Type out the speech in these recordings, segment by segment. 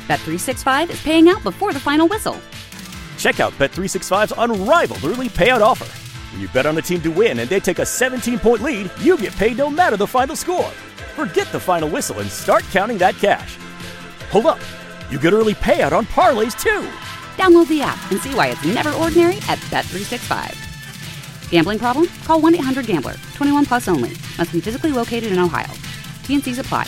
Bet365 is paying out before the final whistle. Check out Bet365's unrivaled early payout offer. When you bet on a team to win and they take a 17-point lead, you get paid no matter the final score. Forget the final whistle and start counting that cash. Hold up. You get early payout on parlays, too. Download the app and see why it's never ordinary at Bet365. Gambling problem? Call 1-800-GAMBLER. 21 plus only. Must be physically located in Ohio. T&Cs apply.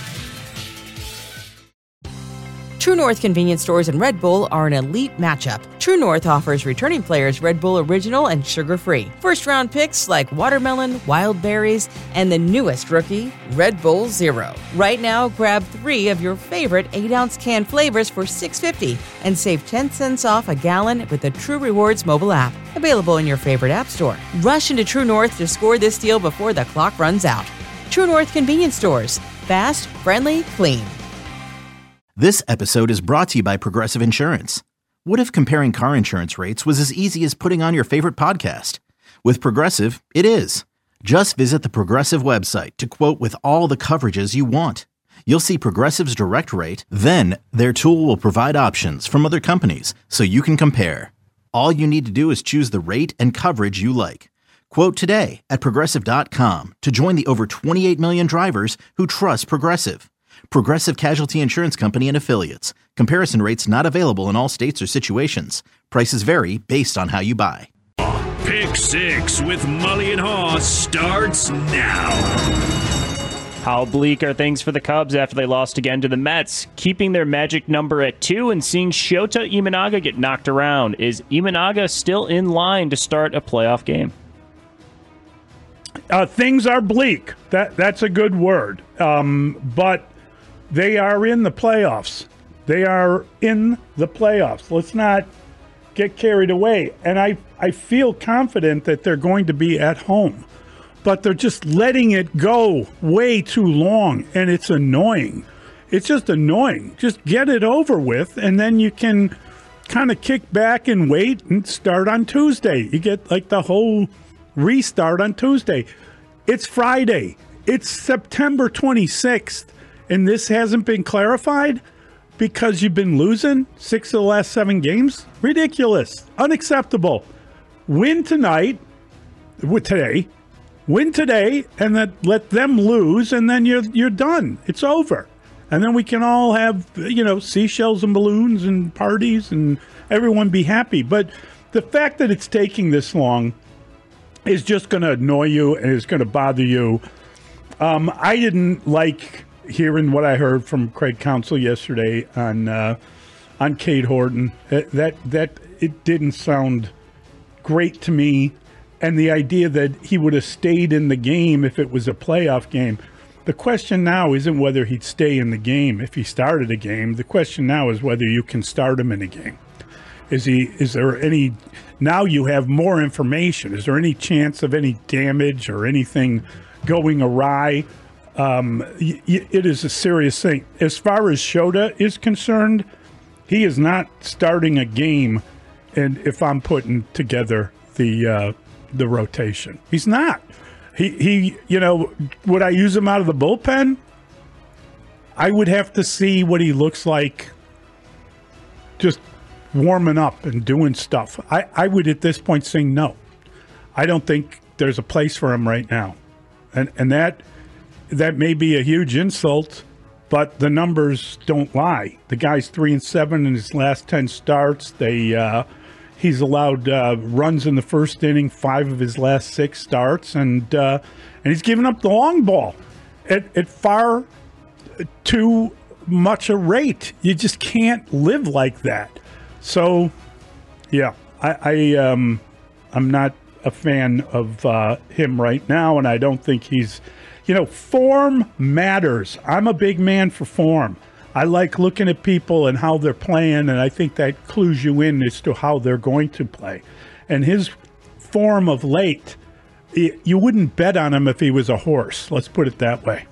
True North convenience stores and Red Bull are an elite matchup. True North offers returning players Red Bull Original and sugar-free. First-round picks like watermelon, wild berries, and the newest rookie, Red Bull Zero. Right now, grab 3 of your favorite 8-ounce can flavors for $6.50 and save 10 cents off a gallon with the True Rewards mobile app. Available in your favorite app store. Rush into True North to score this deal before the clock runs out. True North convenience stores. Fast, friendly, clean. This episode is brought to you by Progressive Insurance. What if comparing car insurance rates was as easy as putting on your favorite podcast? With Progressive, it is. Just visit the Progressive website to quote with all the coverages you want. You'll see Progressive's direct rate, then their tool will provide options from other companies so you can compare. All you need to do is choose the rate and coverage you like. Quote today at Progressive.com to join the over 28 million drivers who trust Progressive. Progressive Casualty Insurance Company and Affiliates. Comparison rates not available in all states or situations. Prices vary based on how you buy. Pick Six with Mully and Haw starts now. How bleak are things for the Cubs after they lost again to the Mets? Keeping their magic number at 2 and seeing Shota Imanaga get knocked around. Is Imanaga still in line to start a playoff game? Things are bleak. That's a good word. But they are in the playoffs. They are in the playoffs. Let's not get carried away. And I feel confident that they're going to be at home. But they're just letting it go way too long. And it's annoying. It's just annoying. Just get it over with. And then you can kind of kick back and wait and start on Tuesday. You get like the whole restart on Tuesday. It's Friday. It's September 26th. And this hasn't been clarified because you've been losing 6 of the last 7 games? Ridiculous. Unacceptable. Win tonight, today. Win today, and then let them lose, and then you're done. It's over. And then we can all have, seashells and balloons and parties and everyone be happy. But the fact that it's taking this long is just going to annoy you and is going to bother you. I didn't like hearing what I heard from Craig Counsell yesterday on Cade Horton. That it didn't sound great to me, and the idea that he would have stayed in the game if it was a playoff game. The question now isn't whether he'd stay in the game if he started a game. The question now is whether you can start him in a game. Is there any? Now you have more information. Is there any chance of any damage or anything going awry? It is a serious thing. As far as Shota is concerned, he is not starting a game. And if I'm putting together the rotation, he's not. He would I use him out of the bullpen? I would have to see what he looks like just warming up and doing stuff. I would at this point say no. I don't think there's a place for him right now. And that may be a huge insult, but the numbers don't lie. The guy's 3-7 in his last 10 starts. He's allowed runs in the first inning, 5 of his last 6 starts, and he's given up the long ball at far too much a rate. You just can't live like that. So, yeah, I'm not a fan of him right now, and I don't think he's, form matters. I'm a big man for form. I like looking at people and how they're playing, and I think that clues you in as to how they're going to play. And his form of late, you wouldn't bet on him if he was a horse. Let's put it that way.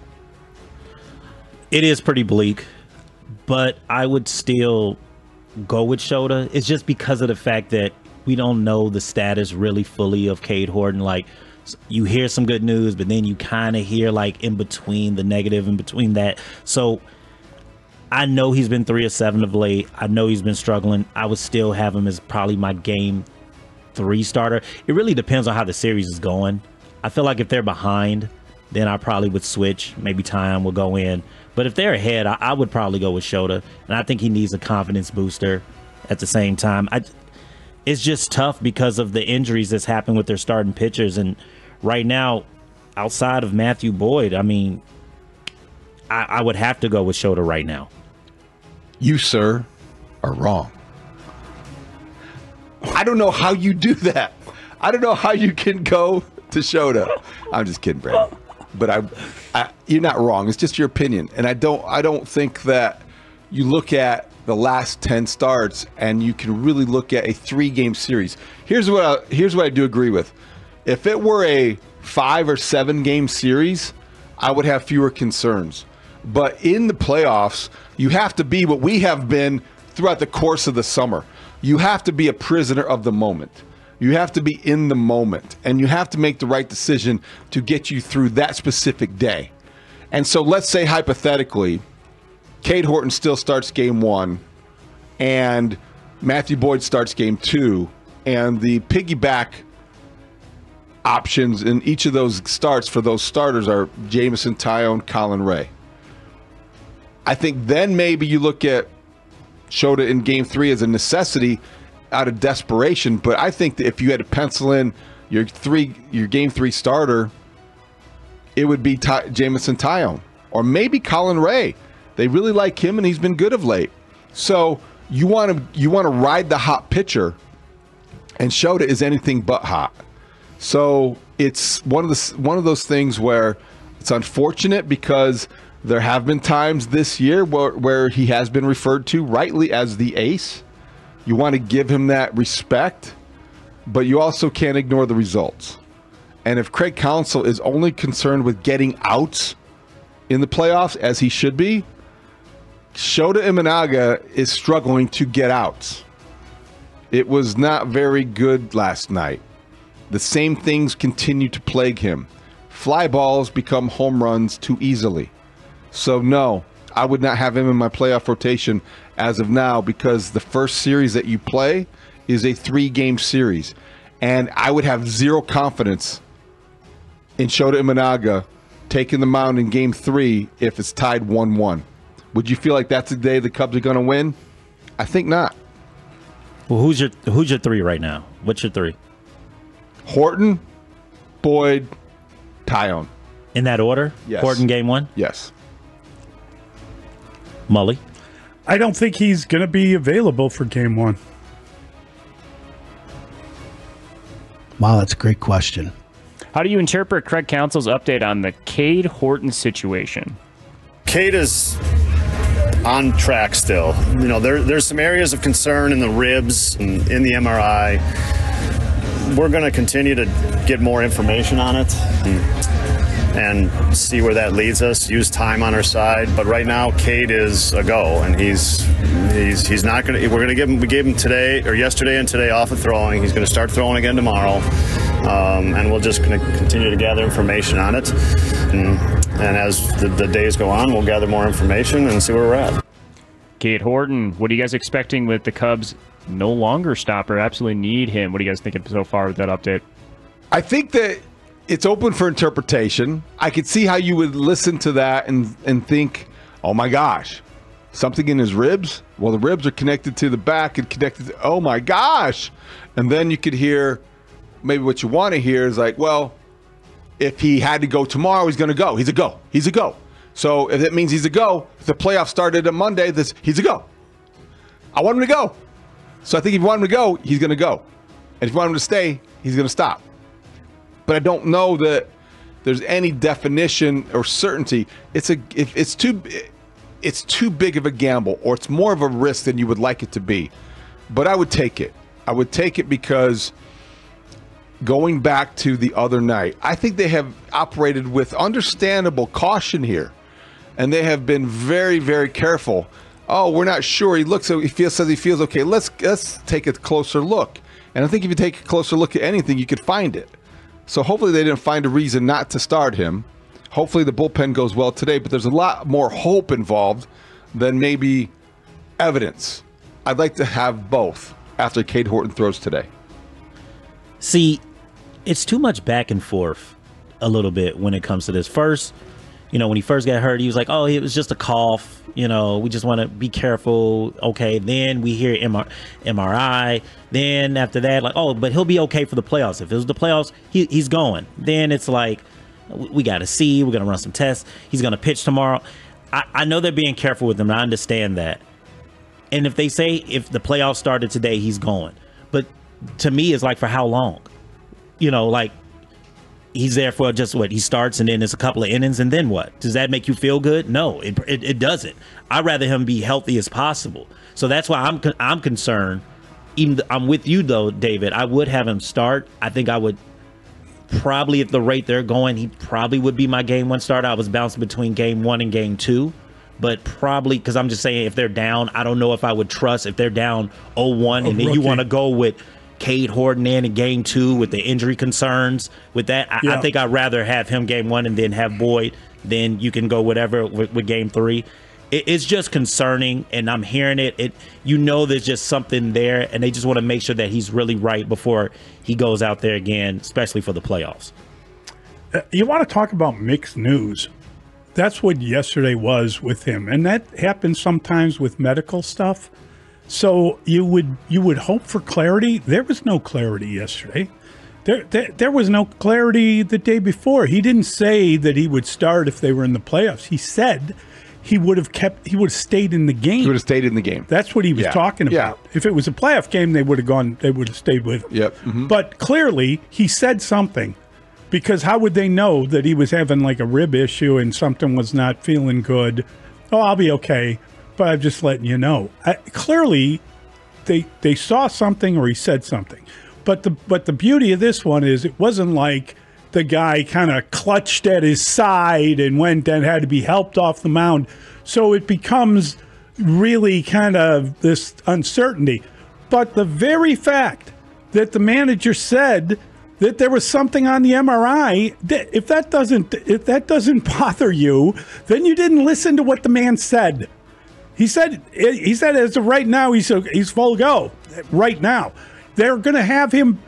It is pretty bleak, but I would still go with Shota. It's just because of the fact that we don't know the status really fully of Cade Horton. Like, you hear some good news, but then you kind of hear like in between the negative, in between that. So I know he's been 3 of 7 of late. I know he's been struggling. I would still have him as probably my game 3 starter. It really depends on how the series is going. I feel like if they're behind, then I probably would switch. Maybe Tyon will go in. But if they're ahead, I would probably go with Shota. And I think he needs a confidence booster at the same time. It's just tough because of the injuries that's happened with their starting pitchers. And right now, outside of Matthew Boyd, I mean, I would have to go with Shota right now. You, sir, are wrong. I don't know how you do that. I don't know how you can go to Shota. I'm just kidding, Brandon. But you're not wrong. It's just your opinion. And I don't think that you look at the last 10 starts and you can really look at a 3-game series. Here's what I do agree with. If it were a 5 or 7 game series, I would have fewer concerns. But in the playoffs, you have to be what we have been throughout the course of the summer. You have to be a prisoner of the moment. You have to be in the moment, and you have to make the right decision to get you through that specific day. And so let's say hypothetically, Cade Horton still starts game 1, and Matthew Boyd starts game 2, and the piggyback options in each of those starts for those starters are Jameson, Taillon, Colin Ray. I think then maybe you look at Shota in game 3 as a necessity out of desperation, but I think that if you had to pencil in your game 3 starter, it would be Jameson Taillon or maybe Colin Ray. They really like him and he's been good of late. So you want to ride the hot pitcher, and Shota is anything but hot. So it's one of those things where it's unfortunate because there have been times this year where he has been referred to rightly as the ace. You want to give him that respect, but you also can't ignore the results. And if Craig Counsell is only concerned with getting outs in the playoffs, as he should be, Shota Imanaga is struggling to get outs. It was not very good last night. The same things continue to plague him. Fly balls become home runs too easily. So no, I would not have him in my playoff rotation as of now because the first series that you play is a 3-game series. And I would have zero confidence in Shota Imanaga taking the mound in game 3 if it's tied 1-1. Would you feel like that's the day the Cubs are going to win? I think not. Well, who's your 3 right now? What's your 3? Horton, Boyd, Taillon. In that order? Yes. Horton game 1? Yes. Mully? I don't think he's going to be available for game 1. Wow, that's a great question. How do you interpret Craig Counsell's update on the Cade Horton situation? Cade is on track still. You know, there's some areas of concern in the ribs and in the MRI. We're going to continue to get more information on it and see where that leads us. Use time on our side, but right now Cade is a go, and he's not going to. We're going to give him. We gave him today or yesterday and today off of throwing. He's going to start throwing again tomorrow, and we're just going to continue to gather information on it. And as the days go on, we'll gather more information and see where we're at. Cade Horton, what are you guys expecting with the Cubs no longer stopper? Absolutely need him. What are you guys thinking so far with that update? I think that it's open for interpretation. I could see how you would listen to that and think, oh my gosh, something in his ribs? Well, the ribs are connected to the back and connected to, oh my gosh. And then you could hear, maybe what you want to hear is like, well, if he had to go tomorrow, he's going to go. He's a go. He's a go. So if that means he's a go, if the playoffs started on Monday, he's a go. I want him to go. So I think if you want him to go, he's going to go. And if you want him to stay, he's going to stop. But I don't know that there's any definition or certainty. It's too big of a gamble, or it's more of a risk than you would like it to be. But I would take it. I would take it because going back to the other night, I think they have operated with understandable caution here. And they have been very, very careful. Oh, we're not sure. Says he feels okay. Let's take a closer look. And I think if you take a closer look at anything, you could find it. So hopefully they didn't find a reason not to start him. Hopefully the bullpen goes well today, but there's a lot more hope involved than maybe evidence. I'd like to have both after Cade Horton throws today. See, it's too much back and forth a little bit when it comes to this. First, when he first got hurt, he was like, oh, it was just a cough. We just want to be careful. Okay, then we hear MRI. Then after that, like, oh, but he'll be okay for the playoffs. If it was the playoffs, he's going. Then it's like, we got to see. We're going to run some tests. He's going to pitch tomorrow. I know they're being careful with him. I understand that. And if they say if the playoffs started today, he's going. But to me, it's like, for how long? Like, he's there for just what? He starts and then it's a couple of innings and then what? Does that make you feel good? No, it doesn't. I'd rather him be healthy as possible. So that's why I'm concerned. I'm with you, though, David. I would have him start. I think I would probably, at the rate they're going, he probably would be my game one starter. I was bouncing between game one and game two. But probably, because I'm just saying, if they're down, I don't know if I would trust if they're down 0-1 and then you want to go with Cade Horton in game two with the injury concerns. With that, I think I'd rather have him game one and then have Boyd. Then you can go whatever with game three. It's just concerning, and I'm hearing it. There's just something there, and they just want to make sure that he's really right before he goes out there again, especially for the playoffs. You want to talk about mixed news? That's what yesterday was with him, and that happens sometimes with medical stuff. So you would hope for clarity. There was no clarity yesterday. There was no clarity the day before. He didn't say that he would start if they were in the playoffs. He said he would have stayed in the game. He would have stayed in the game. That's what he was talking about. Yeah. If it was a playoff game, they would have stayed with him. Yep. Mm-hmm. But clearly he said something, because how would they know that he was having like a rib issue and something was not feeling good? Oh, I'll be okay, but I'm just letting you know. Clearly they saw something or he said something. But the beauty of this one is it wasn't like the guy kind of clutched at his side and went and had to be helped off the mound. So it becomes really kind of this uncertainty. But the very fact that the manager said that there was something on the MRI, if that doesn't bother you, then you didn't listen to what the man said. He said as of right now, he's full go. Right now, they're going to have him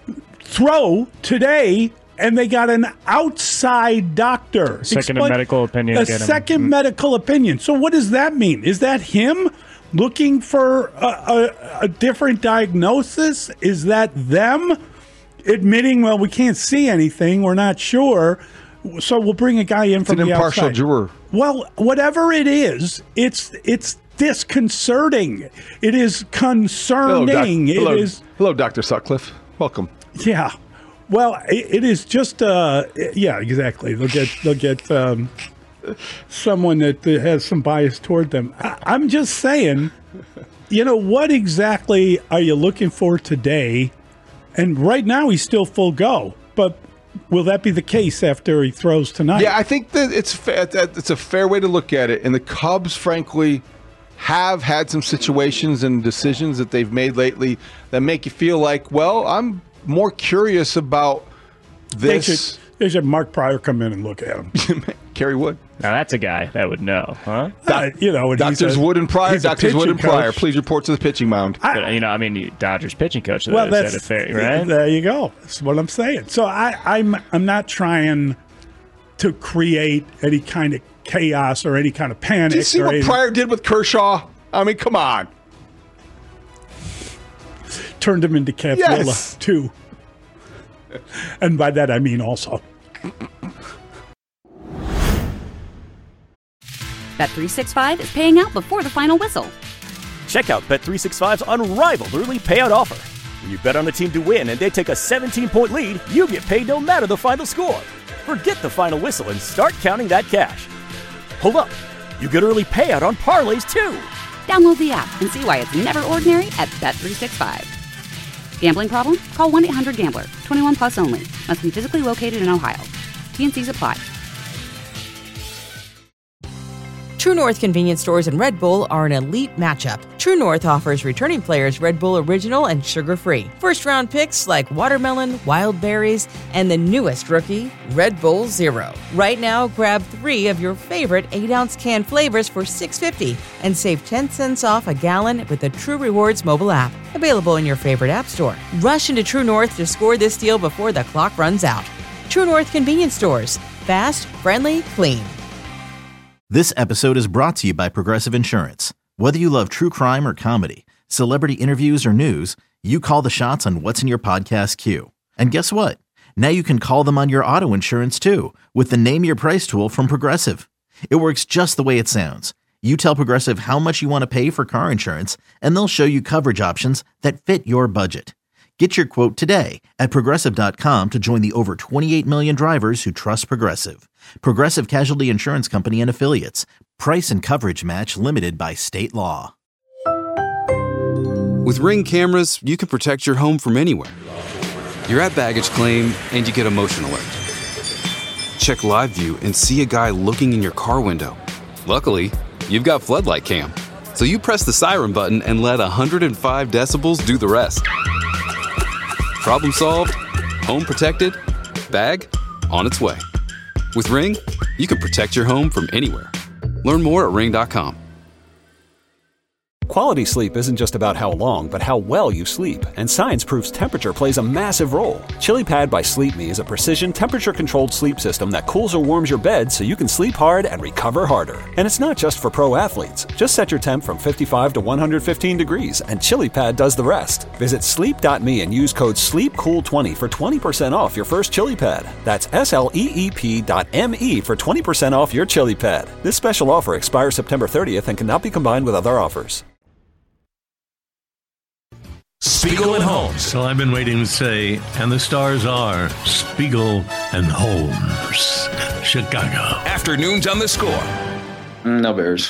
throw today, and they got an outside doctor. Second medical opinion. A second medical opinion. So what does that mean? Is that him looking for a different diagnosis? Is that them admitting, well, we can't see anything, we're not sure, so we'll bring a guy in from the outside? It's an impartial juror. Well, whatever it is, it's disconcerting. It is concerning. Hello, Dr. Sutcliffe. Welcome. Yeah. Well, it is just, yeah, exactly. They'll get someone that has some bias toward them. I'm just saying, what exactly are you looking for today? And right now he's still full go, but will that be the case after he throws tonight? Yeah, I think that it's a fair way to look at it. And the Cubs, frankly, have had some situations and decisions that they've made lately that make you feel like, well, I'm more curious about this. They should Mark Pryor come in and look at him. Kerry Wood. Now that's a guy that would know, huh? Doctors Wood and Pryor. Doctors Wood and Pryor. Please report to the pitching mound. Dodgers pitching coach. Well, that's fair, right? There you go. That's what I'm saying. So I'm not trying to create any kind of chaos or any kind of panic. Did you see what Pryor did with Kershaw? I mean, come on. Turned him into Capriola, too. And by that, I mean also. Bet365 is paying out before the final whistle. Check out Bet365's unrivaled early payout offer. When you bet on a team to win and they take a 17-point lead, you get paid no matter the final score. Forget the final whistle and start counting that cash. Hold up. You get early payout on parlays, too. Download the app and see why it's never ordinary at Bet365. Gambling problem? Call 1-800-GAMBLER. 21 plus only. Must be physically located in Ohio. T&Cs apply. True North convenience stores and Red Bull are an elite matchup. True North offers returning players Red Bull Original and sugar-free. First-round picks like watermelon, wild berries, and the newest rookie, Red Bull Zero. Right now, grab 3 of your favorite 8-ounce can flavors for $6.50 and save 10 cents off a gallon with the True Rewards mobile app. Available in your favorite app store. Rush into True North to score this deal before the clock runs out. True North convenience stores. Fast, friendly, clean. This episode is brought to you by Progressive Insurance. Whether you love true crime or comedy, celebrity interviews or news, you call the shots on what's in your podcast queue. And guess what? Now you can call them on your auto insurance too with the Name Your Price tool from Progressive. It works just the way it sounds. You tell Progressive how much you want to pay for car insurance, and they'll show you coverage options that fit your budget. Get your quote today at Progressive.com to join the over 28 million drivers who trust Progressive. Progressive Casualty Insurance Company and Affiliates. Price and coverage match limited by state law. With Ring cameras, you can protect your home from anywhere. You're at baggage claim and you get a motion alert. Check live view and see a guy looking in your car window. Luckily, you've got Floodlight Cam. So you press the siren button and let 105 decibels do the rest. Problem solved, home protected, bag on its way. With Ring, you can protect your home from anywhere. Learn more at Ring.com. Quality sleep isn't just about how long, but how well you sleep. And science proves temperature plays a massive role. ChiliPad by Sleep Me is a precision temperature-controlled sleep system that cools or warms your bed so you can sleep hard and recover harder. And it's not just for pro athletes. Just set your temp from 55 to 115 degrees, and ChiliPad does the rest. Visit sleep.me and use code SLEEPCOOL20 for 20% off your first ChiliPad. That's SLEEP.me for 20% off your ChiliPad. This special offer expires September 30th and cannot be combined with other offers. Spiegel and Holmes. So I've been waiting to say, and the stars are Spiegel and Holmes, Chicago. Afternoons on the Score. No Bears.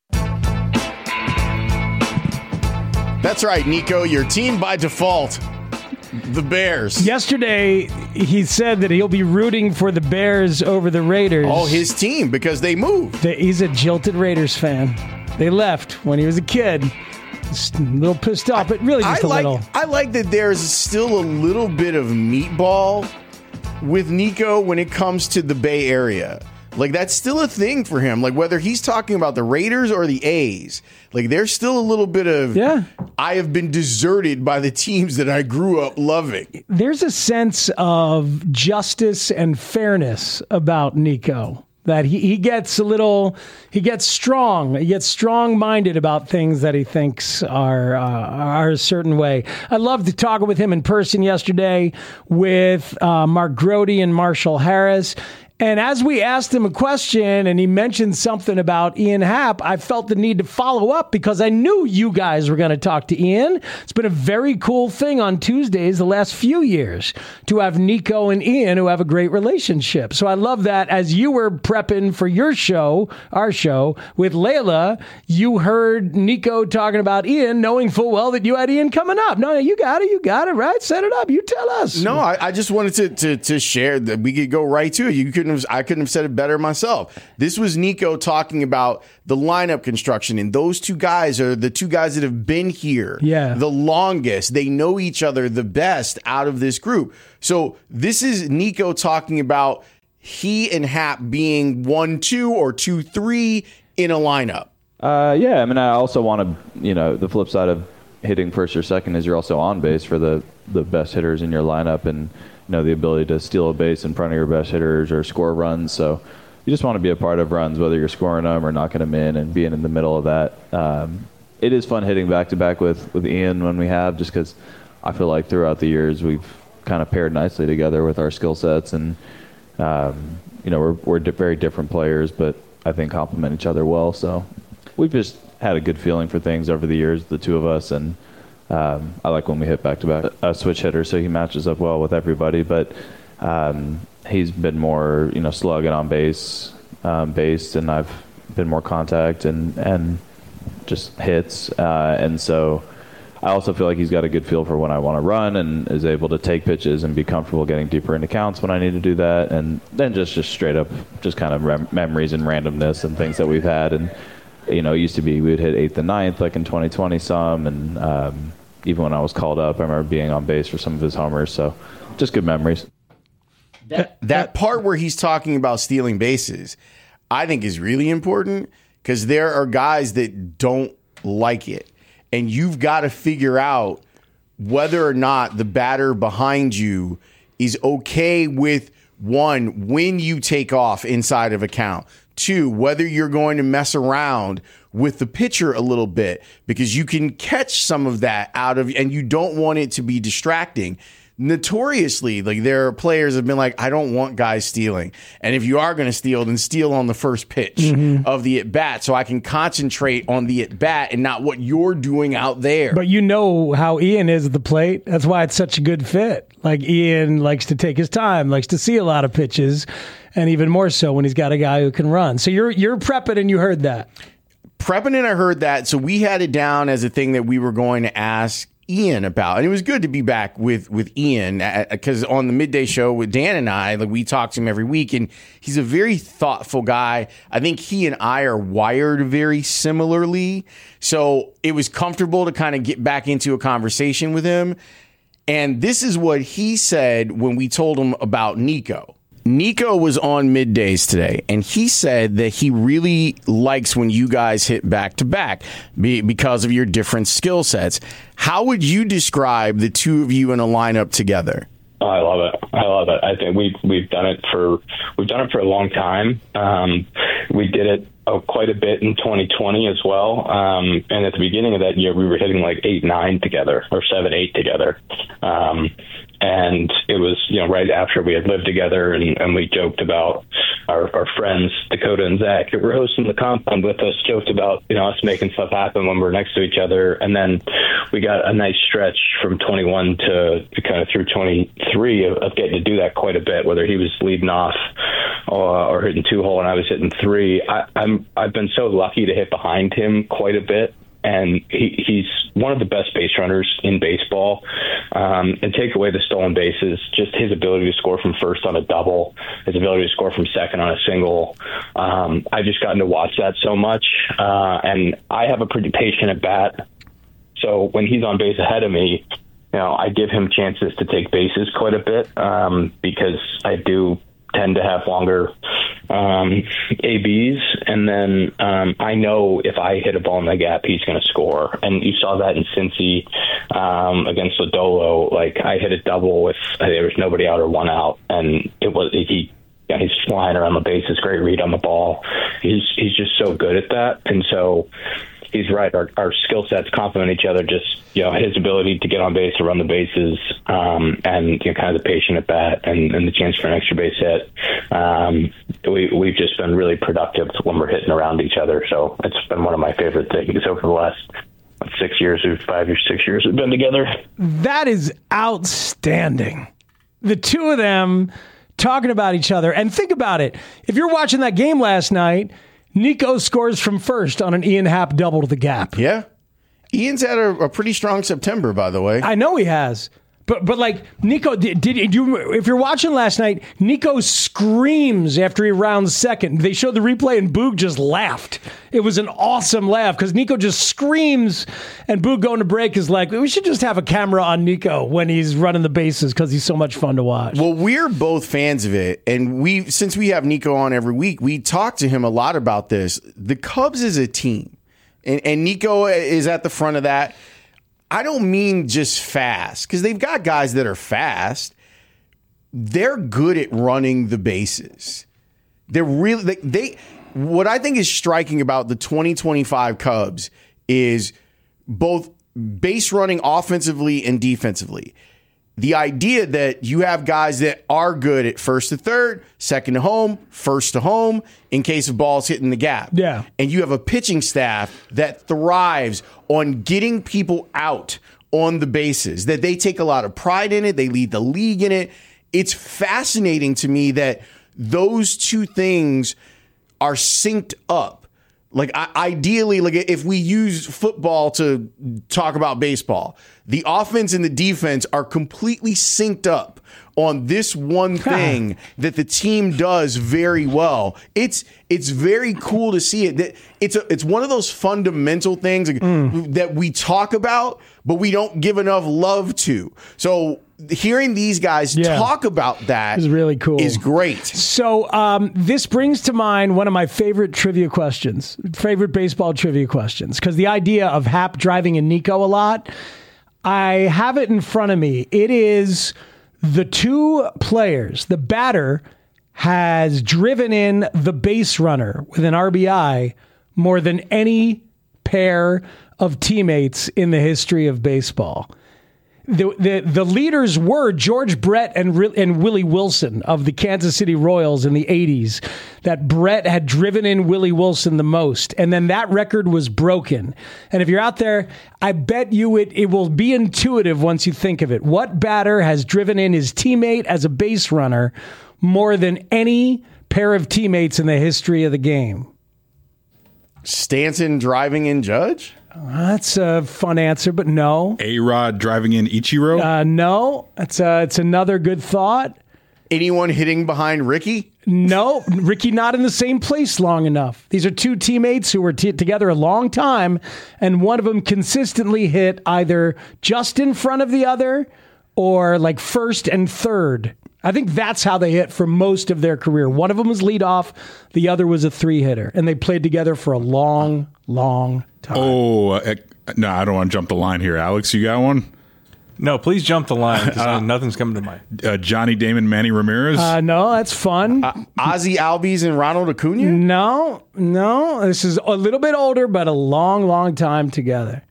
That's right, Nico. Your team by default, the Bears. Yesterday, he said that he'll be rooting for the Bears over the Raiders. Oh, his team, because they moved. He's a jilted Raiders fan. They left when he was a kid. Just a little pissed off, but really just a little. I like that there's still a little bit of meatball with Nico when it comes to the Bay Area. Like, that's still a thing for him. Like, whether he's talking about the Raiders or the A's, like, there's still a little bit of, I have been deserted by the teams that I grew up loving. There's a sense of justice and fairness about Nico. That he gets strong. He gets strong-minded about things that he thinks are a certain way. I loved to talk with him in person yesterday with Mark Grody and Marshall Harris. And as we asked him a question and he mentioned something about Ian Happ, I felt the need to follow up because I knew you guys were going to talk to Ian. It's been a very cool thing on Tuesdays the last few years to have Nico and Ian who have a great relationship. So I love that as you were prepping for your show, our show, with Layla, you heard Nico talking about Ian, knowing full well that you had Ian coming up. No, you got it, right? Set it up. You tell us. No, I just wanted to share that we could go right to it. I couldn't have said it better myself. This was Nico talking about the lineup construction, and those two guys are the two guys that have been here the longest. They know each other the best out of this group. So this is Nico talking about he and Hap being 1-2 or 2-3 in a lineup. Yeah, I mean, I also want to, the flip side of hitting first or second is you're also on base for the best hitters in your lineup, and the ability to steal a base in front of your best hitters or score runs. So you just want to be a part of runs, whether you're scoring them or knocking them in and being in the middle of that. It is fun hitting back-to-back with Ian when we have, just because I feel like throughout the years we've kind of paired nicely together with our skill sets. And, we're very different players, but I think complement each other well. So we've just had a good feeling for things over the years, the two of us, and I like when we hit back-to-back. A switch hitter, so he matches up well with everybody. But he's been more, slug and on base based, and I've been more contact and just hits. And so I also feel like he's got a good feel for when I want to run and is able to take pitches and be comfortable getting deeper into counts when I need to do that. And then just straight up, just kind of memories and randomness and things that we've had. And, it used to be we would hit 8th and 9th, like in 2020 some. And even when I was called up, I remember being on base for some of his homers. So just good memories. That part where he's talking about stealing bases, I think is really important because there are guys that don't like it. And you've got to figure out whether or not the batter behind you is okay with, one, when you take off inside of a count. Two, whether you're going to mess around with the pitcher a little bit because you can catch some of that out of, and you don't want it to be distracting. Notoriously, like there are players have been like, I don't want guys stealing. And if you are going to steal, then steal on the first pitch of the at-bat so I can concentrate on the at-bat and not what you're doing out there. But you know how Ian is at the plate. That's why it's such a good fit. Like Ian likes to take his time, likes to see a lot of pitches, and even more so when he's got a guy who can run. So you're prepping and you heard that. Prepping and I heard that. So we had it down as a thing that we were going to ask Ian about, and it was good to be back with Ian because on the midday show with Dan and I, like we talk to him every week, and he's a very thoughtful guy. I think he and I are wired very similarly, so it was comfortable to kind of get back into a conversation with him. And this is what he said when we told him about Nico. Nico was on middays today, and he said that he really likes when you guys hit back-to-back because of your different skill sets. How would you describe the two of you in a lineup together? Oh, I love it. I think we've done it for a long time. We did it quite a bit in 2020 as well. And at the beginning of that year, we were hitting like 8-9 together or 7-8 together. And it was, right after we had lived together, and we joked about our friends, Dakota and Zach, who were hosting the compound with us, joked about, us making stuff happen when we're next to each other. And then we got a nice stretch from 21 to kind of through 23 of getting to do that quite a bit, whether he was leading off or hitting 2-hole and I was hitting 3. I've been so lucky to hit behind him quite a bit. And he's one of the best base runners in baseball. And take away the stolen bases, just his ability to score from first on a double, his ability to score from second on a single. I've just gotten to watch that so much. And I have a pretty patient at bat. So when he's on base ahead of me, I give him chances to take bases quite a bit because I do tend to have longer ABs, and then I know if I hit a ball in the gap, he's going to score. And you saw that in Cincy against Lodolo. Like I hit a double with there was nobody out or one out, and he's flying around the bases, great read on the ball. He's just so good at that, and so. He's right. Our skill sets complement each other. Just his ability to get on base, to run the bases, and kind of the patient at bat, and the chance for an extra base hit. We've just been really productive when we're hitting around each other. So it's been one of my favorite things over the last 6 years, 6 years we've been together. That is outstanding. The two of them talking about each other, and think about it. If you're watching that game last night. Nico scores from first on an Ian Happ double to the gap. Yeah. Ian's had a pretty strong September, by the way. I know he has. But like, Nico, did you? If you're watching last night, Nico screams after he rounds second. They showed the replay and Boog just laughed. It was an awesome laugh because Nico just screams and Boog going to break is like, we should just have a camera on Nico when he's running the bases because he's so much fun to watch. Well, we're both fans of it. And since we have Nico on every week, we talk to him a lot about this. The Cubs is a team. And Nico is at the front of that. I don't mean just fast, because they've got guys that are fast. They're good at running the bases. They're really what I think is striking about the 2025 Cubs is both base running offensively and defensively. The idea that you have guys that are good at first to third, second to home, first to home, in case of balls hitting the gap. Yeah. And you have a pitching staff that thrives on getting people out on the bases, that they take a lot of pride in it. They lead the league in it. It's fascinating to me that those two things are synced up. Like ideally, like if we use football to talk about baseball, the offense and the defense are completely synced up on this one thing that the team does very well. It's very cool to see it. That it's one of those fundamental things that we talk about, but we don't give enough love to. So hearing these guys talk about that is really cool. Is great. So this brings to mind one of my favorite favorite baseball trivia questions, because the idea of Hap driving in Nico a lot, I have it in front of me. It is the two players. The batter has driven in the base runner with an RBI more than any pair of teammates in the history of baseball. The leaders were George Brett and Willie Wilson of the Kansas City Royals in the 80s. That Brett had driven in Willie Wilson the most, and then that record was broken. And if you're out there, I bet you it will be intuitive once you think of it. What batter has driven in his teammate as a base runner more than any pair of teammates in the history of the game? Stanton driving in Judge? That's a fun answer, but no. A-Rod driving in Ichiro? No. It's another good thought. Anyone hitting behind Ricky? No. Ricky not in the same place long enough. These are two teammates who were together a long time, and one of them consistently hit either just in front of the other or like first and third. I think that's how they hit for most of their career. One of them was leadoff, the other was a 3-hitter, and they played together for a long, long time. Oh, no, I don't want to jump the line here. Alex, you got one? No, please jump the line, because nothing's coming to mind. Johnny Damon, Manny Ramirez? No, that's fun. Ozzie Albies and Ronald Acuna? No. This is a little bit older, but a long, long time together.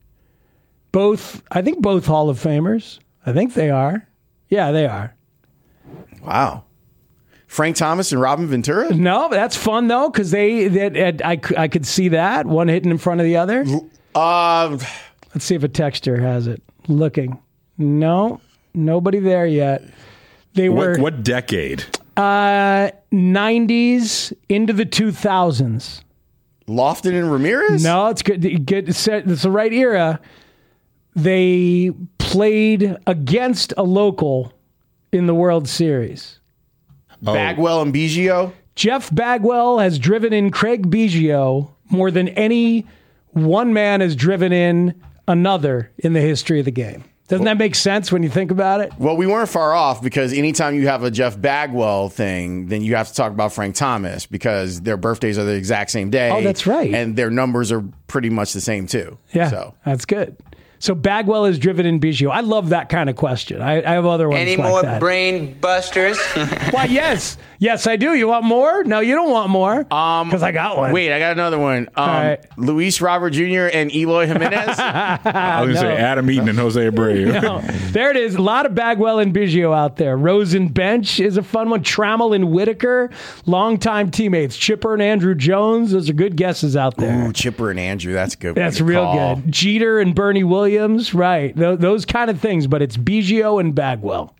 I think both Hall of Famers. I think they are. Yeah, they are. Wow. Frank Thomas and Robin Ventura? No, but that's fun, though, because I could see that. One hitting in front of the other. Let's see if a texter has it. Looking. No, nobody there yet. They were... What decade? 90s into the 2000s. Lofton and Ramirez? No, it's good. It's the right era. They played against a local in the World Series. Bagwell and Biggio? Jeff Bagwell has driven in Craig Biggio more than any one man has driven in another in the history of the game. Doesn't that make sense when you think about it? Well, we weren't far off, because anytime you have a Jeff Bagwell thing, then you have to talk about Frank Thomas, because their birthdays are the exact same day. Oh, that's right. And their numbers are pretty much the same, too. Yeah, so that's good. So Bagwell is driven in Biggio. I love that kind of question. I have other ones Any like more that. brain busters? Why, yes. Yes, I do. You want more? No, you don't want more. Because I got one. Wait, I got another one. right. Luis Robert Jr. and Eloy Jimenez? I was going to say Adam Eaton and Jose Abreu. No. There it is. A lot of Bagwell and Biggio out there. Rosen Bench is a fun one. Trammell and Whitaker, longtime teammates. Chipper and Andrew Jones. Those are good guesses out there. Ooh, Chipper and Andrew. That's good. That's real call. good. Jeter and Bernie Williams. Right. Those kind of things, but it's Biggio and Bagwell.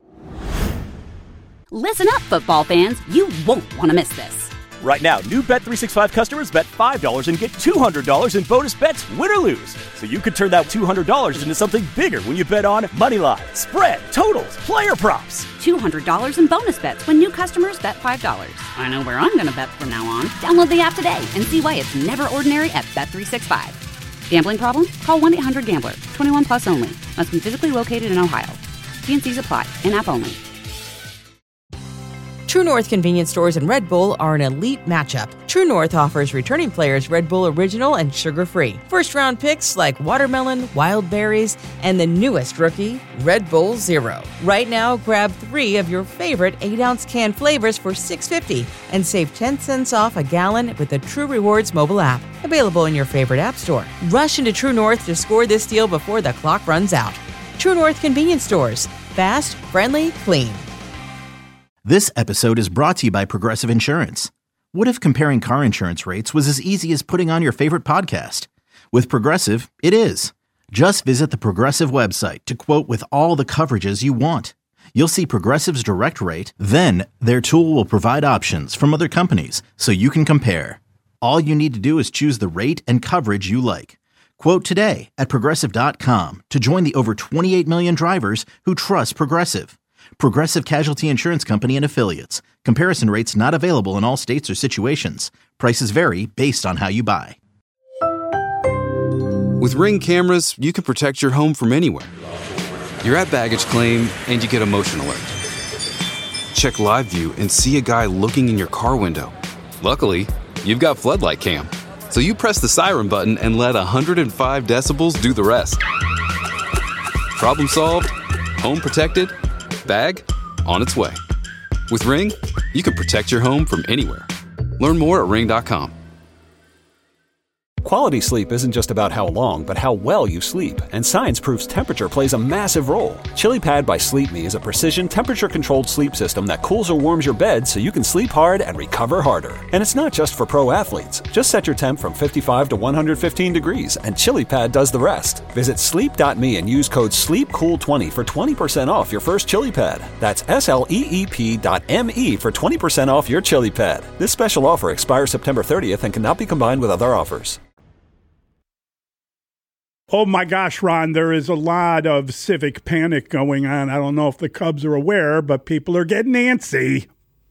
Listen up, football fans. You won't want to miss this. Right now, new Bet365 customers bet $5 and get $200 in bonus bets, win or lose. So you could turn that $200 into something bigger when you bet on money line, spread, totals, player props. $200 in bonus bets when new customers bet $5. I know where I'm going to bet from now on. Download the app today and see why it's never ordinary at Bet365. Gambling problem? Call 1-800-GAMBLER. 21 plus only. Must be physically located in Ohio. T&Cs apply. In-app only. True North convenience stores and Red Bull are an elite matchup. True North offers returning players Red Bull Original and sugar-free. First-round picks like watermelon, wild berries, and the newest rookie, Red Bull Zero. Right now, grab 3 of your favorite 8-ounce can flavors for $6.50 and save 10 cents off a gallon with the True Rewards mobile app. Available in your favorite app store. Rush into True North to score this deal before the clock runs out. True North convenience stores. Fast, friendly, clean. This episode is brought to you by Progressive Insurance. What if comparing car insurance rates was as easy as putting on your favorite podcast? With Progressive, it is. Just visit the Progressive website to quote with all the coverages you want. You'll see Progressive's direct rate, then their tool will provide options from other companies so you can compare. All you need to do is choose the rate and coverage you like. Quote today at Progressive.com to join the over 28 million drivers who trust Progressive. Progressive Casualty Insurance Company and Affiliates. Comparison rates not available in all states or situations. Prices vary based on how you buy. With Ring cameras, you can protect your home from anywhere. You're at baggage claim and you get a motion alert. Check live view and see a guy looking in your car window. Luckily, you've got floodlight cam. So you press the siren button and let 105 decibels do the rest. Problem solved, home protected, bag on its way. With Ring, you can protect your home from anywhere. Learn more at ring.com. Quality sleep isn't just about how long, but how well you sleep. And science proves temperature plays a massive role. ChiliPad by Sleep Me is a precision temperature-controlled sleep system that cools or warms your bed so you can sleep hard and recover harder. And it's not just for pro athletes. Just set your temp from 55 to 115 degrees, and ChiliPad does the rest. Visit sleep.me and use code SLEEPCOOL20 for 20% off your first ChiliPad. That's SLEEP.me for 20% off your ChiliPad. This special offer expires September 30th and cannot be combined with other offers. Oh my gosh, Ron, there is a lot of civic panic going on. I don't know if the Cubs are aware, but people are getting antsy.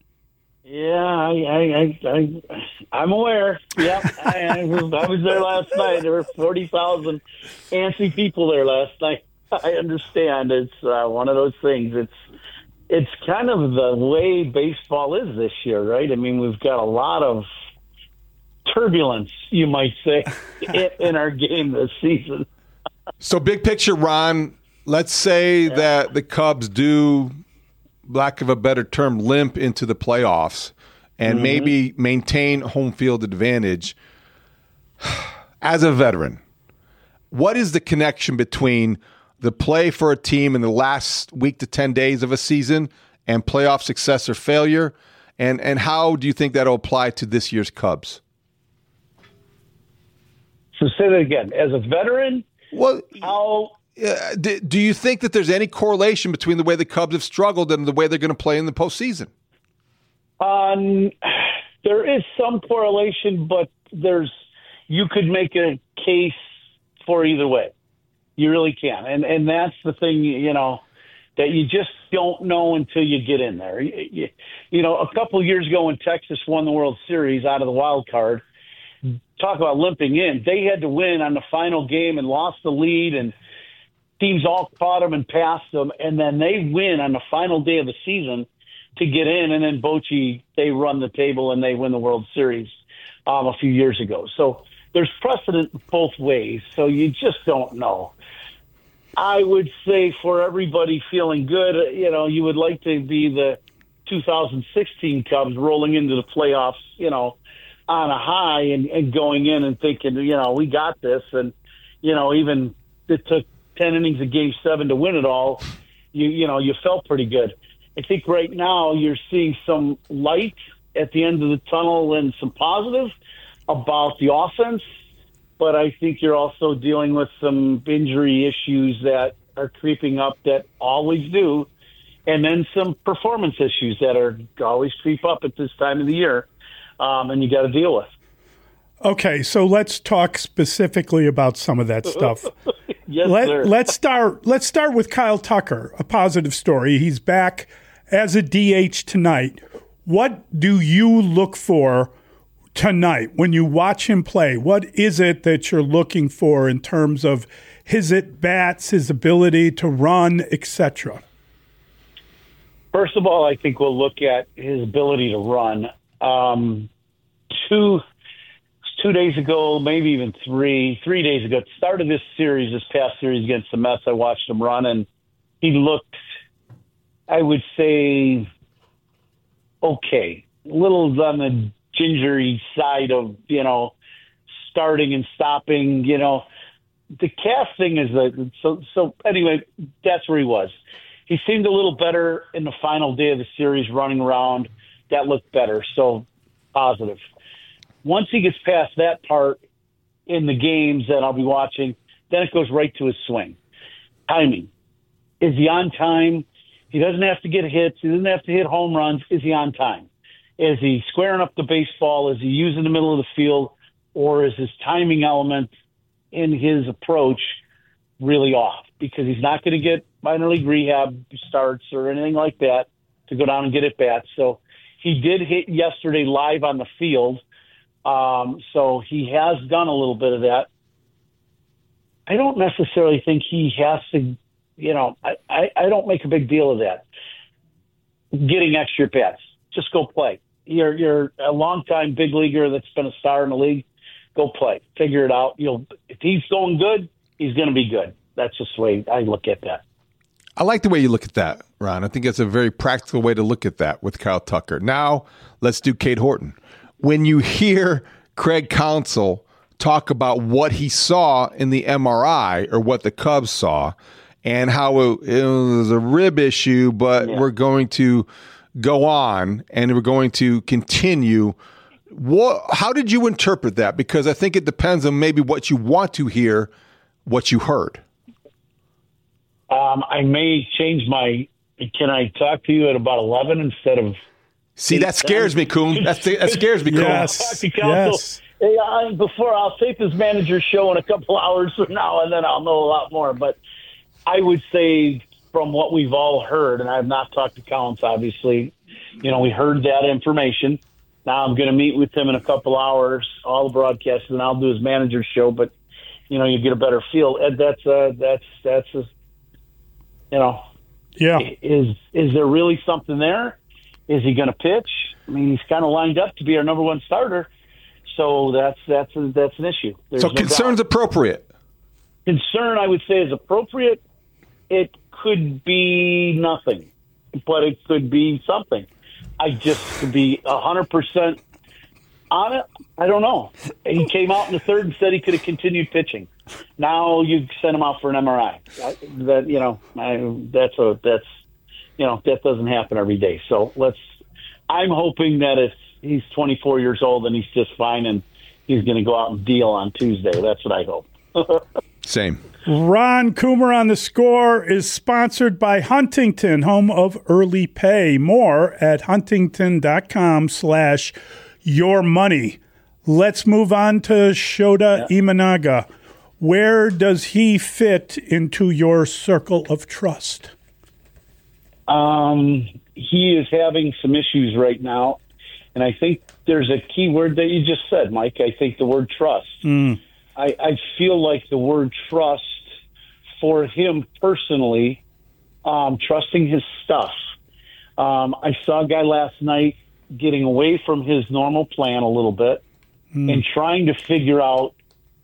Yeah, I'm aware. Yep, I was there last night. There were 40,000 antsy people there last night. I understand. It's one of those things. It's kind of the way baseball is this year, right? I mean, we've got a lot of turbulence, you might say, in our game this season. So big picture, Ron, let's say that the Cubs do, lack of a better term, limp into the playoffs and maybe maintain home field advantage. As a veteran, what is the connection between the play for a team in the last week to 10 days of a season and playoff success or failure? And how do you think that will apply to this year's Cubs? So say that again. As a veteran, do you think that there's any correlation between the way the Cubs have struggled and the way they're going to play in the postseason? There is some correlation, but you could make a case for either way. You really can. And that's the thing, that you just don't know until you get in there. A couple of years ago when Texas won the World Series out of the wild card, talk about limping in. They had to win on the final game and lost the lead, and teams all caught them and passed them, and then they win on the final day of the season to get in, and then Bochy, they run the table and they win the World Series a few years ago. So there's precedent both ways, so you just don't know. I would say for everybody feeling good, you would like to be the 2016 Cubs rolling into the playoffs, on a high and going in and thinking, we got this. And, even it took 10 innings of Game 7 to win it all, you felt pretty good. I think right now you're seeing some light at the end of the tunnel and some positive about the offense, but I think you're also dealing with some injury issues that are creeping up that always do, and then some performance issues that are always creep up at this time of the year. And you got to deal with. Okay, so let's talk specifically about some of that stuff. Yes, sir. Let's start with Kyle Tucker, a positive story. He's back as a DH tonight. What do you look for tonight when you watch him play? What is it that you're looking for in terms of his at-bats, his ability to run, etc.? First of all, I think we'll look at his ability to run. 2 days ago, maybe even 3 days ago, at the start of this past series against the Mets, I watched him run, and he looked, I would say, okay. A little on the gingery side of, starting and stopping, The calf thing is so anyway, that's where he was. He seemed a little better in the final day of the series running around. That looked better, so positive. Once he gets past that part in the games that I'll be watching, then it goes right to his swing. Timing. Is he on time? He doesn't have to get hits. He doesn't have to hit home runs. Is he on time? Is he squaring up the baseball? Is he using the middle of the field? Or is his timing element in his approach really off? Because he's not going to get minor league rehab starts or anything like that to go down and get at bats. So he did hit yesterday live on the field. So he has done a little bit of that. I don't necessarily think he has to, I don't make a big deal of that. Getting extra bats. Just go play. You're a longtime big leaguer that's been a star in the league. Go play. Figure it out. If he's going good, he's going to be good. That's just the way I look at that. I like the way you look at that, Ron. I think it's a very practical way to look at that with Kyle Tucker. Now, let's do Cade Horton. When you hear Craig Counsell talk about what he saw in the MRI or what the Cubs saw and how it was a rib issue, but we're going to go on and we're going to continue. How did you interpret that? Because I think it depends on maybe what you want to hear, what you heard. I may change my. Can I talk to you at about 11 instead of? See, that scares me, Coon. That scares me, Coon. Yes. Hey, I'll tape his manager's show in a couple hours from now, and then I'll know a lot more. But I would say, from what we've all heard, and I've not talked to Collins, obviously, we heard that information. Now I'm going to meet with him in a couple hours, all the broadcasts, and I'll do his manager's show. But you get a better feel. Ed, yeah. Is there really something there? Is he going to pitch? I mean, he's kind of lined up to be our number one starter. So that's an issue. So concern's appropriate. Concern, I would say, is appropriate. It could be nothing, but it could be something. I just to be 100% on it. I don't know. He came out in the third and said he could have continued pitching. Now you send him out for an MRI. That doesn't happen every day. So I'm hoping that if he's 24 years old and he's just fine and he's going to go out and deal on Tuesday. That's what I hope. Same. Ron Coomer on The Score is sponsored by Huntington, home of early pay. More at huntington.com/yourmoney. Let's move on to Shota Imanaga. Where does he fit into your circle of trust? He is having some issues right now. And I think there's a key word that you just said, Mike. I think the word trust. I feel like the word trust for him personally, trusting his stuff. I saw a guy last night getting away from his normal plan a little bit and trying to figure out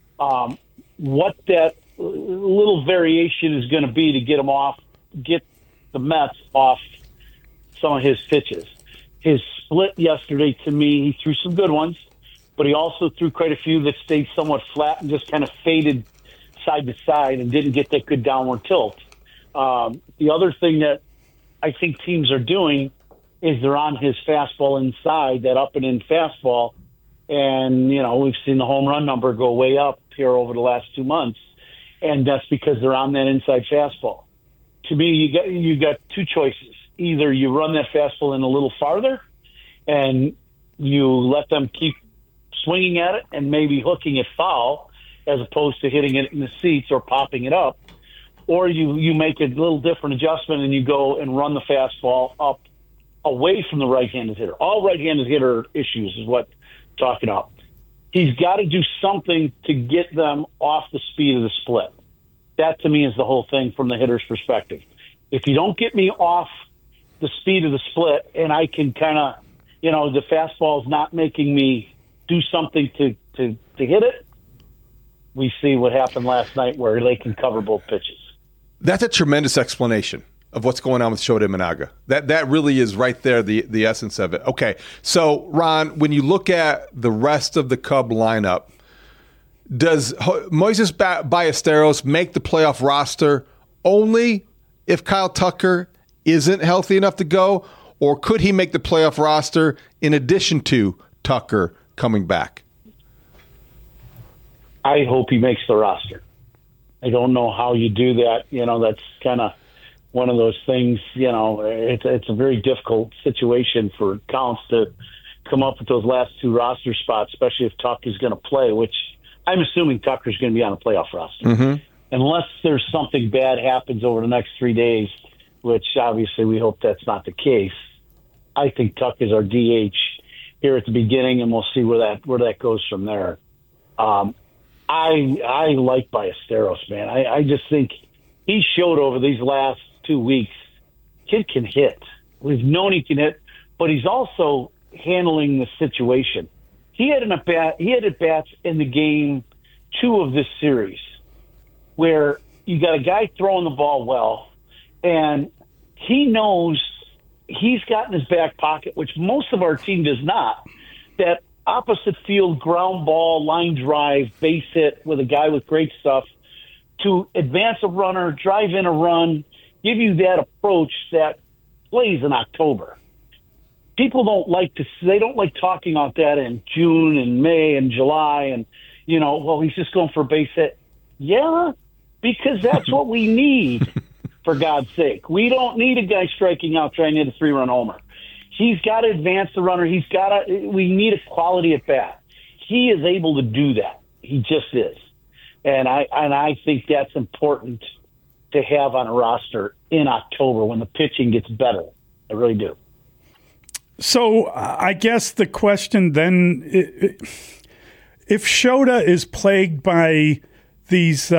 what that little variation is going to be to get the Mets off some of his pitches. His split yesterday, to me, he threw some good ones, but he also threw quite a few that stayed somewhat flat and just kind of faded side to side and didn't get that good downward tilt. The other thing that I think teams are doing is they're on his fastball inside, that up and in fastball, and, we've seen the home run number go way up here over the last 2 months, and that's because they're on that inside fastball. To me, you got two choices. Either you run that fastball in a little farther and you let them keep swinging at it and maybe hooking it foul as opposed to hitting it in the seats or popping it up, or you make a little different adjustment and you go and run the fastball up away from the right-handed hitter. All right-handed hitter issues is what I'm talking about. He's got to do something to get them off the speed of the split. That, to me, is the whole thing from the hitter's perspective. If you don't get me off the speed of the split and I can kind of, the fastball is not making me do something to hit it, we see what happened last night where they can cover both pitches. That's a tremendous explanation of what's going on with Shota Imanaga. That really is right there, the essence of it. Okay, so, Ron, when you look at the rest of the Cub lineup, does Moises Ballesteros make the playoff roster only if Kyle Tucker isn't healthy enough to go, or could he make the playoff roster in addition to Tucker coming back? I hope he makes the roster. I don't know how you do that. That's kind of one of those things, it's a very difficult situation for Counts to come up with those last two roster spots, especially if Tucker's going to play, which I'm assuming Tucker's going to be on a playoff roster. Mm-hmm. Unless there's something bad happens over the next 3 days, which obviously we hope that's not the case. I think Tucker's our DH here at the beginning, and we'll see where that goes from there. I like Ballesteros, man. I just think he showed over these last 2 weeks, kid can hit. We've known he can hit, but he's also handling the situation. He had at bats in the game 2 of this series where you got a guy throwing the ball well, and he knows he's got in his back pocket, which most of our team does not, that opposite field ground ball, line drive, base hit with a guy with great stuff to advance a runner, drive in a run, give you that approach that plays in October. People don't like talking about that in June and May and July and, well, he's just going for a base hit. Yeah, because that's what we need, for God's sake. We don't need a guy striking out trying to hit a 3-run homer. He's got to advance the runner. We need a quality at bat. He is able to do that. He just is. And I think that's important to have on a roster in October when the pitching gets better. I really do. So I guess the question then, if Shota is plagued by these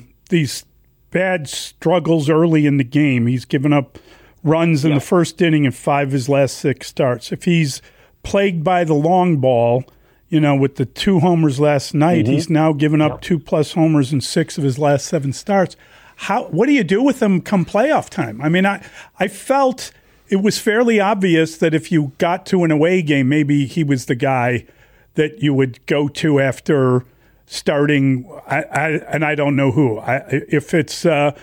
bad struggles early in the game, he's given up runs in the first inning in 5 of his last 6 starts. If he's plagued by the long ball, with the 2 homers last night, he's now given up 2+ homers in 6 of his last 7 starts. What do you do with him come playoff time? I mean, I felt it was fairly obvious that if you got to an away game, maybe he was the guy that you would go to after starting, and I don't know who. If it's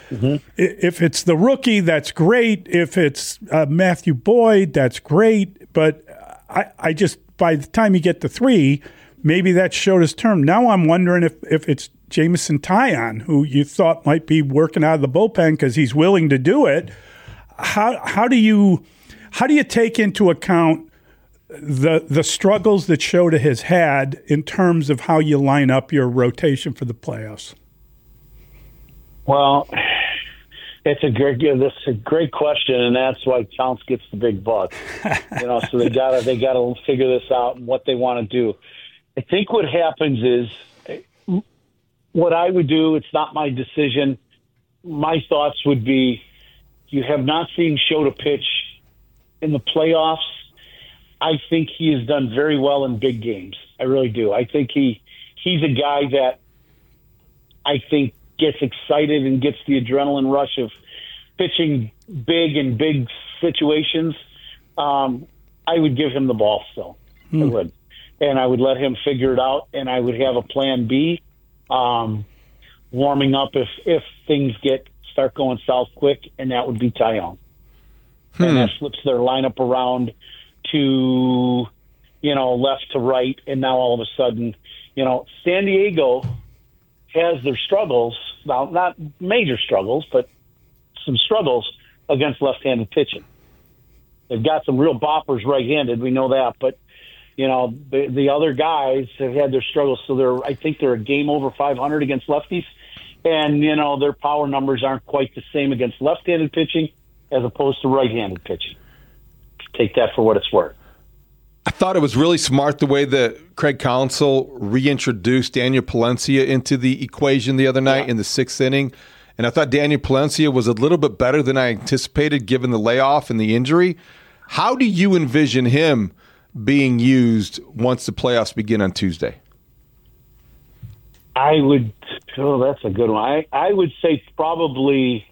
the rookie, that's great. If it's Matthew Boyd, that's great. But I just, by the time you get to 3, maybe that showed his term. Now I'm wondering if it's Jameson Taillon, who you thought might be working out of the bullpen because he's willing to do it. How do you take into account the struggles that Shota has had in terms of how you line up your rotation for the playoffs? Well, that's a great question, and that's why Counts gets the big bucks. So they gotta figure this out and what they want to do. I think what happens is what I would do. It's not my decision. My thoughts would be: you have not seen Shota pitch in the playoffs. I think he has done very well in big games. I really do. I think he's a guy that I think gets excited and gets the adrenaline rush of pitching big in big situations. I would give him the ball still. I would. And I would let him figure it out, and I would have a plan B, warming up if things start going south quick, and that would be Taillon. And that flips their lineup around to, left to right, and now all of a sudden, San Diego has their struggles, now not major struggles, but some struggles against left-handed pitching. They've got some real boppers right-handed, we know that, but the other guys have had their struggles, so I think they're a game over 500 against lefties, and their power numbers aren't quite the same against left-handed pitching as opposed to right-handed pitching. Take that for what it's worth. I thought it was really smart the way that Craig Counsell reintroduced Daniel Palencia into the equation the other night in the 6th inning. And I thought Daniel Palencia was a little bit better than I anticipated given the layoff and the injury. How do you envision him being used once the playoffs begin on Tuesday? That's a good one. I would say probably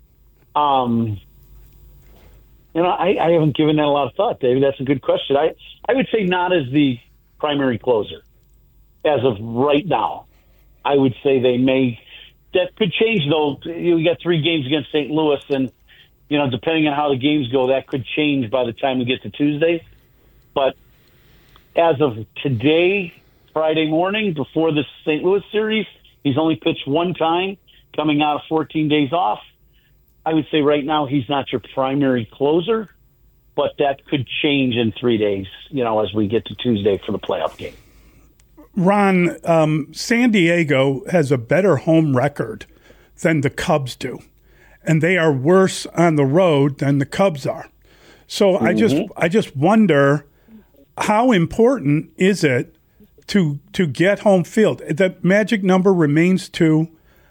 I haven't given that a lot of thought, David. That's a good question. I would say not as the primary closer as of right now. I would say that could change, though. We got 3 games against St. Louis, and, depending on how the games go, that could change by the time we get to Tuesday. But as of today, Friday morning, before the St. Louis series, he's only pitched 1 time, coming out of 14 days off. I would say right now he's not your primary closer. but that could change in 3 days, as we get to Tuesday for the playoff game. Ron, San Diego has a better home record than the Cubs do, and they are worse on the road than the Cubs are. So I just wonder, how important is it to get home field? The magic number remains 2.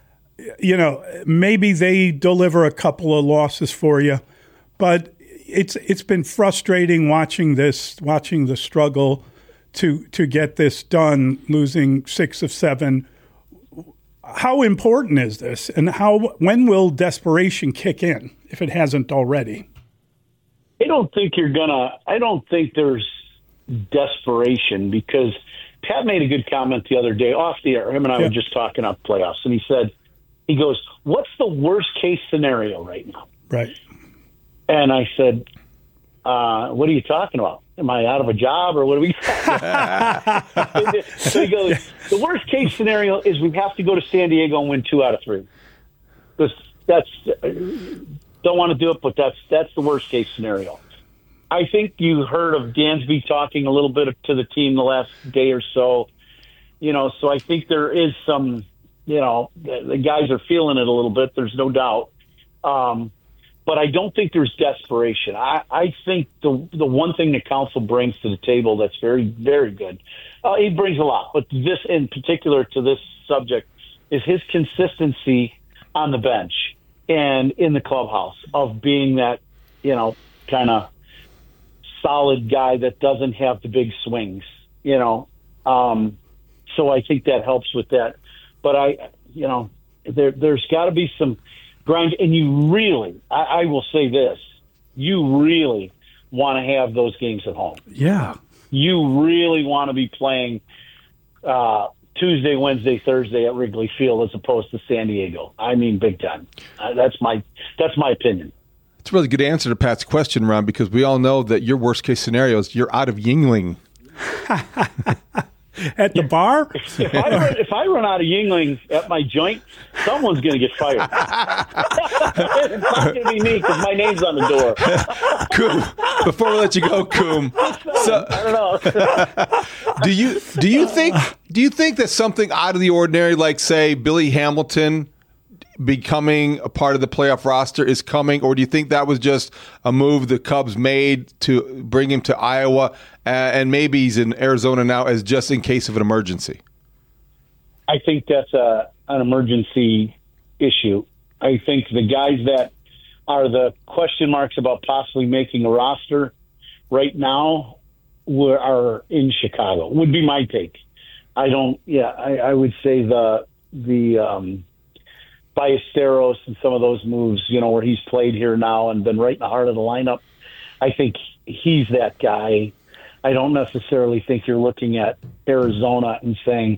Maybe they deliver a couple of losses for you, but it's been frustrating watching the struggle to get this done, losing 6 of 7. How important is this, and when will desperation kick in if it hasn't already? I don't think there's desperation, because Pat made a good comment the other day off the air. Him and I were just talking about playoffs, and he goes, "What's the worst case scenario right now?" Right. And I said, "What are you talking about? Am I out of a job, or what are we talking about?" So he goes, "The worst case scenario is we have to go to San Diego and win 2 out of 3. That's don't want to do it, but that's the worst case scenario." I think you heard of Dansby talking a little bit to the team the last day or so. So I think there is some, the guys are feeling it a little bit. There's no doubt. But I don't think there's desperation. I think the one thing that Counsell brings to the table that's very, very good, he brings a lot, but this in particular to this subject is his consistency on the bench and in the clubhouse of being that, kind of solid guy that doesn't have the big swings, So I think that helps with that. But there's got to be some grind, and you really, I will say this, you really want to have those games at home. Yeah. You really want to be playing Tuesday, Wednesday, Thursday at Wrigley Field as opposed to San Diego. I mean, big time. That's my opinion. It's a really good answer to Pat's question, Ron, because we all know that your worst case scenario is you're out of Yuengling. At the bar? If I run out of Yuengling at my joint, someone's going to get fired. It's not going to be me because my name's on the door. Coom, before we let you go, Coom. So, I don't know. do you think that something out of the ordinary, like say Billy Hamilton becoming a part of the playoff roster is coming, or do you think that was just a move the Cubs made to bring him to Iowa, and maybe he's in Arizona now as just in case of an emergency? I think that's an emergency issue. I think the guys that are the question marks about possibly making a roster right now are in Chicago, would be my take. I would say the Ballesteros and some of those moves, where he's played here now and been right in the heart of the lineup. I think he's that guy. I don't necessarily think you're looking at Arizona and saying,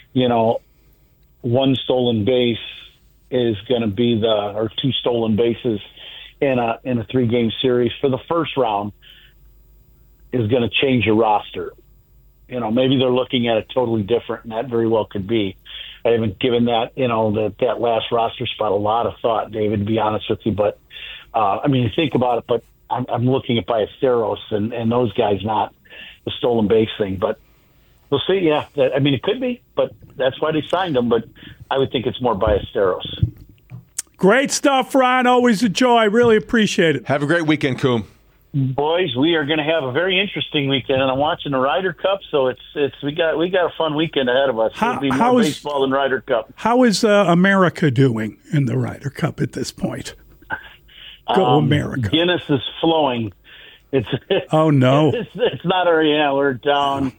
one stolen base is going to be or 2 stolen bases in a 3-game series for the first round is going to change your roster. Maybe they're looking at it totally different, and that very well could be. I haven't given that, that last roster spot a lot of thought, David, to be honest with you. But, think about it, but I'm looking at Ballesteros and those guys, not the stolen base thing. But we'll see, yeah. It could be, but that's why they signed him. But I would think it's more Ballesteros. Great stuff, Ron. Always a joy. Really appreciate it. Have a great weekend, Coom. Boys, we are going to have a very interesting weekend, and I'm watching the Ryder Cup, so we got a fun weekend ahead of us. It'll be more baseball than Ryder Cup. How is America doing in the Ryder Cup at this point? Go America! Guinness is flowing. Oh no! It's not we're down.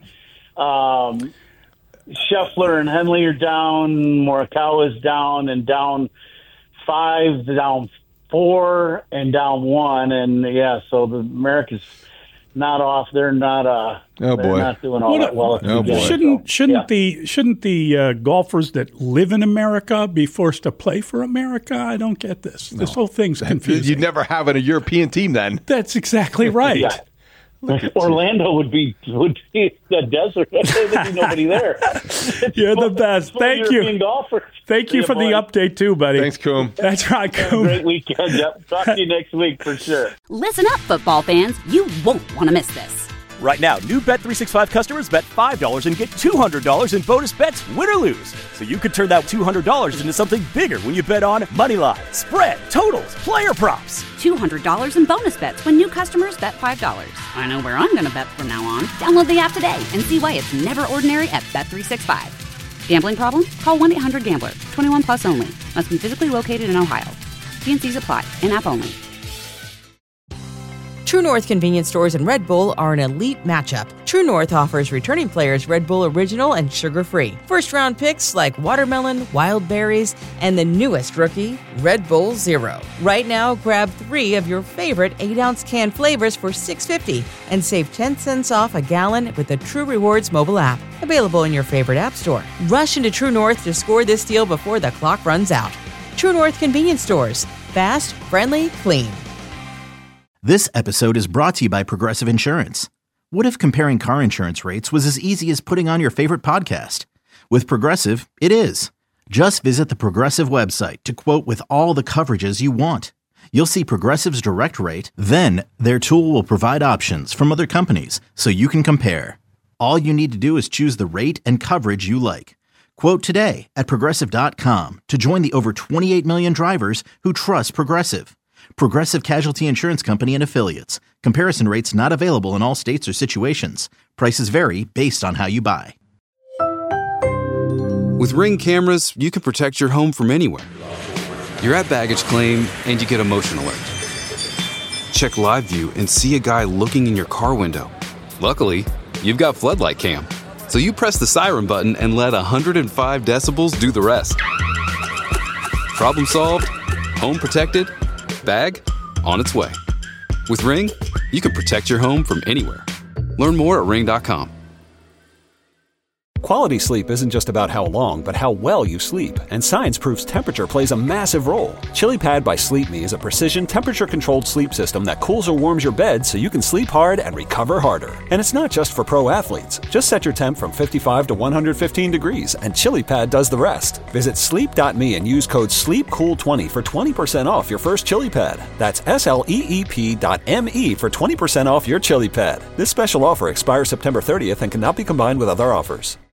Scheffler and Henley are down. Morikawa is down, and down 5, down 4, and down 1, and so the America's not off. They're not. They're not doing all that well. Shouldn't the golfers that live in America be forced to play for America? I don't get this. No. This whole thing's confusing. You'd never have a European team then. That's exactly right. Yeah. Orlando would be the desert. There'd be nobody there. You're the best. Thank you. European golfers. Thank you for the update too, buddy. Thanks, Coom. That's right, Coom. Great weekend. Yep. Talk to you next week for sure. Listen up, football fans. You won't want to miss this. Right now, new Bet365 customers bet $5 and get $200 in bonus bets, win or lose. So you could turn that $200 into something bigger when you bet on money line, spread, totals, player props. $200 in bonus bets when new customers bet $5. I know where I'm going to bet from now on. Download the app today and see why it's never ordinary at Bet365. Gambling problem? Call 1-800-GAMBLER. 21 plus only. Must be physically located in Ohio. T&Cs apply. In-app only. True North convenience stores and Red Bull are an elite matchup. True North offers returning players Red Bull Original and sugar-free. First-round picks like watermelon, wild berries, and the newest rookie, Red Bull Zero. Right now, grab 3 of your favorite 8-ounce can flavors for $6.50 and save 10 cents off a gallon with the True Rewards mobile app. Available in your favorite app store. Rush into True North to score this deal before the clock runs out. True North convenience stores. Fast, friendly, clean. This episode is brought to you by Progressive Insurance. What if comparing car insurance rates was as easy as putting on your favorite podcast? With Progressive, it is. Just visit the Progressive website to quote with all the coverages you want. You'll see Progressive's direct rate, then their tool will provide options from other companies so you can compare. All you need to do is choose the rate and coverage you like. Quote today at Progressive.com to join the over 28 million drivers who trust Progressive. Progressive Casualty Insurance Company and Affiliates. Comparison rates not available in all states or situations. Prices vary based on how you buy. With Ring cameras, you can protect your home from anywhere. You're at baggage claim and you get a motion alert. Check live view and see a guy looking in your car window. Luckily, you've got Floodlight Cam. So you press the siren button and let 105 decibels do the rest. Problem solved. Home protected. Bag on its way. With Ring, you can protect your home from anywhere. Learn more at Ring.com. Quality sleep isn't just about how long, but how well you sleep. And science proves temperature plays a massive role. ChiliPad by Sleep Me is a precision temperature-controlled sleep system that cools or warms your bed so you can sleep hard and recover harder. And it's not just for pro athletes. Just set your temp from 55 to 115 degrees, and ChiliPad does the rest. Visit sleep.me and use code SLEEPCOOL20 for 20% off your first ChiliPad. That's SLEEP.me for 20% off your ChiliPad. This special offer expires September 30th and cannot be combined with other offers.